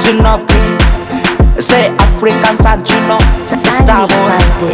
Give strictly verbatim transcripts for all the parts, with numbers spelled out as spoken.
Junoke, say African San Juno, Star Boy.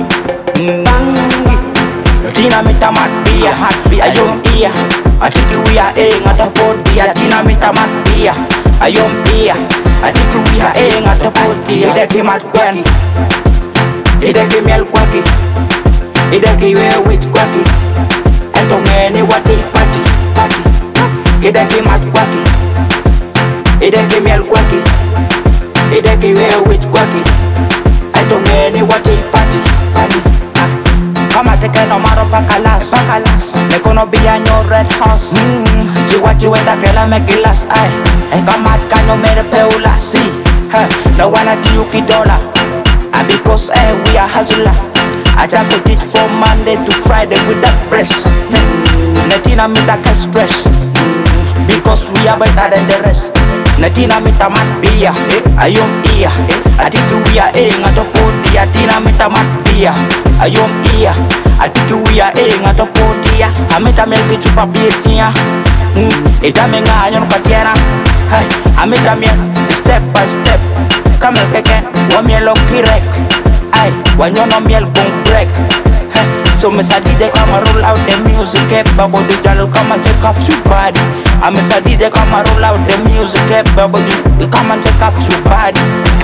Dinamita mat beer, hot beer, ayom beer. I think we are aiming at the port beer. Dinamita mat beer, ayom beer. I think we are aiming at the port beer. Ida ki mat kwaki, ida ki miel kwaki, ida ki we wit kwaki. Ento ngene wati pati, pati. Ida ki mat kwaki, ida ki miel kwaki, ida ki we wit kwaki. Ento ngene wati pati, pati. Kama teke no maro pakalas, pakalas. Me kono be a new red house. Mm. Jiwa jiwa da kela me gilas, ay. E kama kanyo mere peula, si. Huh. No wanna do you kidola. And because eh we are hustler. I just put it from Monday to Friday with that fresh. Mm. Netina me da cash fresh. Mm. Because we are better than the rest. Netina me ta mat beer, eh. Ayom iya, eh. I think we are eh ngato podi. Netina me ta mat beer. Ayom iya, adiki we are eh ngato podia. Amita melki chupa bietia. Hmm, ita menga nyon patiera. Hey, amita miel step by step. Kamel keke, wa miel okirek. Ay, wa nyono miel gon break. Hey, so me sadi de come roll out the music, eh, babo the jal come and take off your body. I'm sadi de come roll out the music, eh, babo the come and take off your body.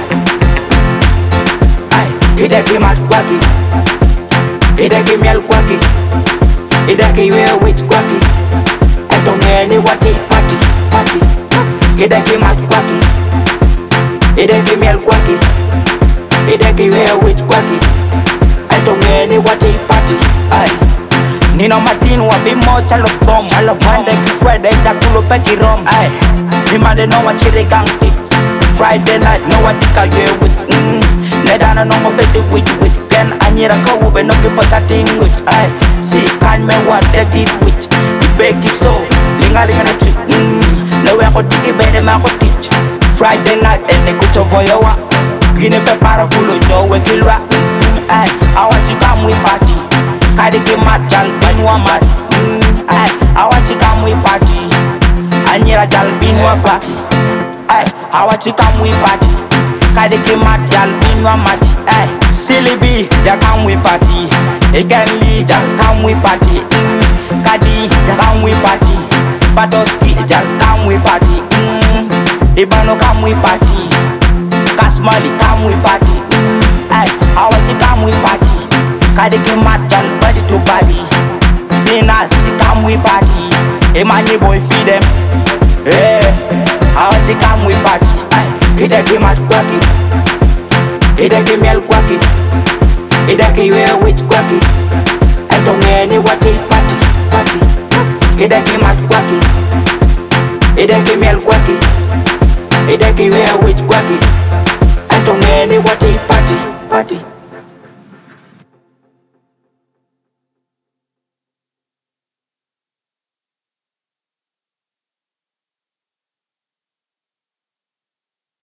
Ay, ida ki mat kwaki. Ida ki miel kwaki, ida ki we wit kwaki. Ento ngene wati pati, pati. Ida ki mat kwaki, ida ki miel kwaki, ida ki we wit kwaki. Ento ngene wati pati, ay. Nino Martin wa bimo chalo bom, chalo Monday ki Friday jakulo peki rom, ay. Nimande no wa chiri gangi, Friday night no wa tika we wit. Mm. Nedana no mo beti wit wit. Anyira ko ube no kipa tating with ay si kan me what they did with the begi so linga linga na trick mm no we ko digi bede ma ko teach Friday night and ne kuto voyawa gine pe para fulo no we kilwa mm ay I want you come we party kadi ki matal banwa mat mm ay I want you come we party anyira jal binwa party ay I want you come we party kadi ki matal binwa mat ay Silly B, ja come we party. Again Lee, ja come we party. Mm. Kadi, ja come we party. Badoski, ja come we party. Mm. Ibano come we party. Kasmali come we party. Mm. Ay, Awati come we party. Kadi ki matal body to body. Zinas, come we party. Emani boy feed them. Hey, Awati come we party. Ay, kida ki mat kwaki. Ida ki miel kwaki, ida ki we wit kwaki. Ento ngene wati pati, pati. Ida ki mat kwaki, ida ki miel kwaki, ida ki we wit kwaki. Ento ngene wati pati, pati.